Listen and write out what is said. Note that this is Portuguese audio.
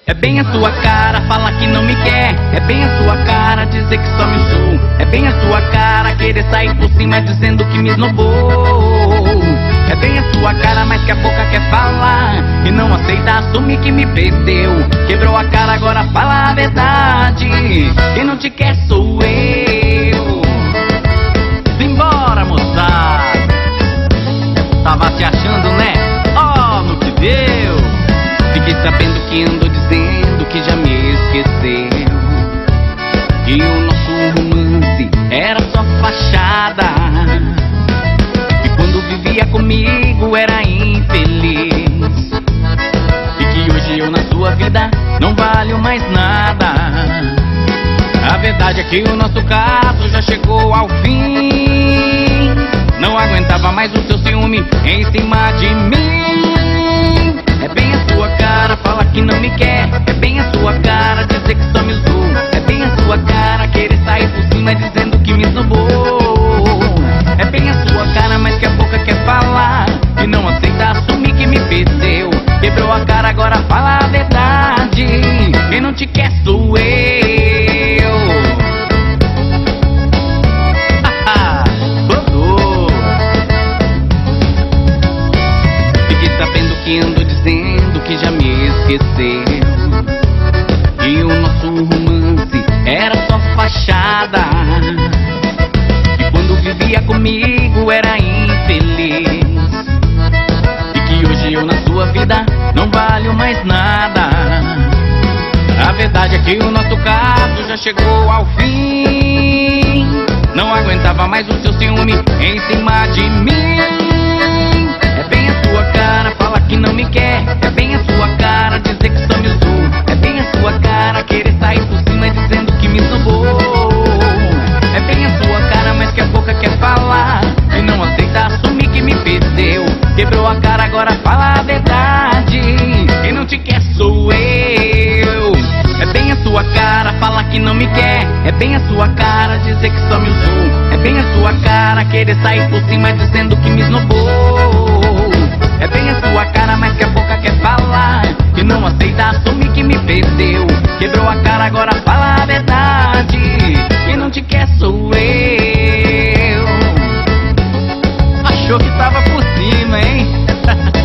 É bem a sua cara falar que não me quer. É bem a sua cara dizer que só me usou. É bem a sua cara querer sair por cima dizendo que me esnobou. É bem a sua cara, mas que a boca quer falar e não aceita assumir que me perdeu. Quebrou a cara, agora fala a verdade. Quem não te quer sou eu. Simbora, moçada. Tava se achando, né? Oh, no que deu. Fiquei sabendo que andou dizendo que já me esqueceu, e o nosso romance era só fachada, e quando vivia comigo era infeliz, e que hoje eu na sua vida não valho mais nada. A verdade é que o nosso caso já chegou ao fim. Não aguentava mais o seu ciúme em cima de mim. É bem a sua cara falar que não me quer. É bem a sua cara dizer que só me usou. É bem a sua cara querer sair por cima dizendo que me esnobou. É bem a sua cara, mas que a boca quer falar e não aceita assumir que me perdeu. Quebrou a cara, agora fala a verdade. Quem não te quer sou eu. Fiquei sabendo que andou dizendo que já me esqueceu, e o nosso romance era só fachada, e quando vivia comigo era infeliz, e que hoje eu na sua vida não valho mais nada. A verdade é que o nosso caso já chegou ao fim. Não aguentava mais o seu ciúme em cima de mim. É bem a sua cara falar que não me quer. É bem a sua cara dizer que só me usou. É bem a sua cara querer sair por cima dizendo que me esnobou. É bem a sua cara, mas que a boca quer falar e não aceita assumir que me perdeu. Quebrou a cara, agora fala a verdade. Quem não te quer sou eu. É bem a sua cara falar que não me quer. É bem a sua cara dizer que só me usou. É bem a sua cara querer sair por cima dizendo que me esnobou. É bem a sua cara, mas que a boca quer falar e não aceita assumir que me perdeu. Quebrou a cara, agora fala a verdade. Quem não te quer sou eu. Achou que tava por cima, hein?